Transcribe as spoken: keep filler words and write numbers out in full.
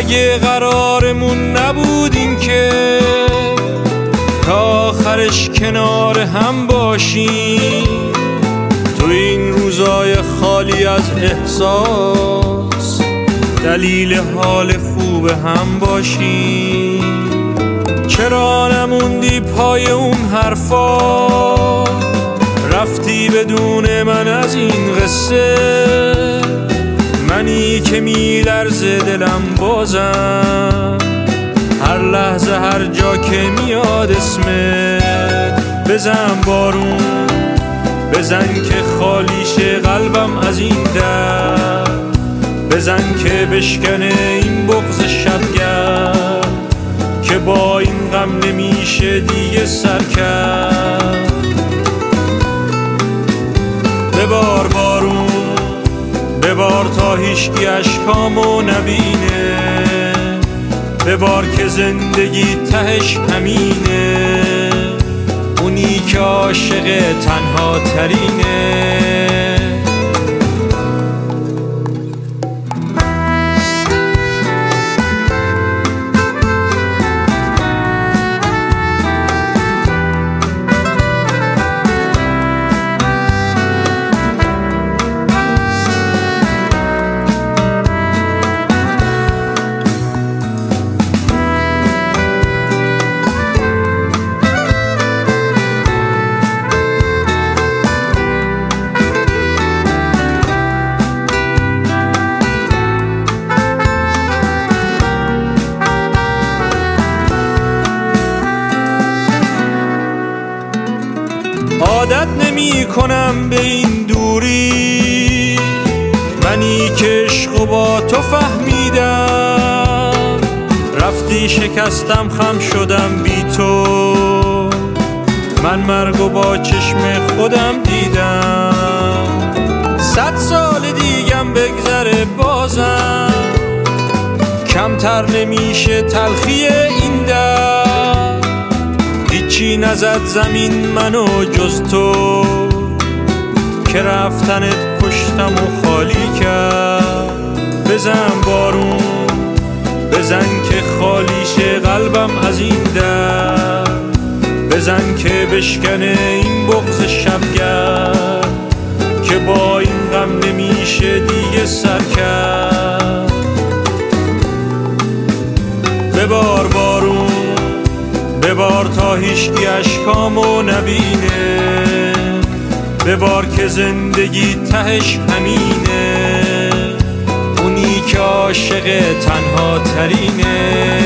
مگه قرارمون نبودیم که تا آخرش کنار هم باشیم؟ تو این روزای خالی از احساس دلیل حال خوب هم باشیم. چرا نموندی پای اون حرفا، رفتی بدون من از این قصه؟ منی که میلرزه دلم بازم هر لحظه هر جا که میاد اسمت. بزن بارون بزن که خالیشه قلبم از این در، بزن که بشکنه این بغض شبگرد که با این غم نمیشه دیگه سر کرد. ببار بارون ببار تا هیچکی اشکامو نبینه، ببار که زندگی تهش همینه، اونی که عاشق تنها ترینه. عادت نمی کنم به این دوری، منی که عشق با تو فهمیدم، رفتی شکستم خم شدم بی تو، من مرگو با چشم خودم دیدم. صد سال دیگم بگذره بازم کمتر نمیشه تلخی این در، هیچی نزد زمین منو جز تو که رفتنت پشتم و خالی کرد. بزن بارون بزن که خالیشه قلبم از این در، بزن که بشکنه این بغض شبگرد که با این غم نمیشه دیگه سر کرد. ببار بارون ببار تا هیچکی اشکامو نبینه، ببار که زندگی تهش همینه، اونی که عاشق تنها ترینه.